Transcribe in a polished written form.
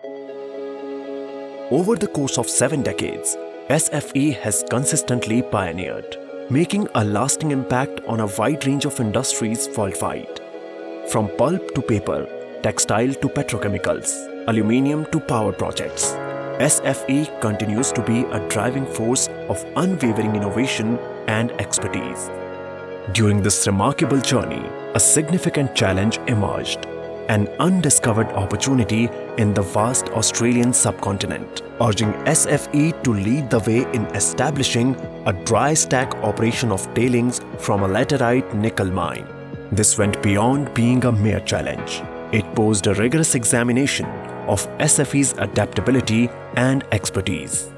Over the course of 7 decades, SFE has consistently pioneered, making a lasting impact on a wide range of industries worldwide. From pulp to paper, textile to petrochemicals, aluminium to power projects, SFE continues to be a driving force of unwavering innovation and expertise. During this remarkable journey, a significant challenge emerged: an undiscovered opportunity in the vast Australian subcontinent, urging SFE to lead the way in establishing a dry stack operation of tailings from a laterite nickel mine. This went beyond being a mere challenge. It posed a rigorous examination of SFE's adaptability and expertise.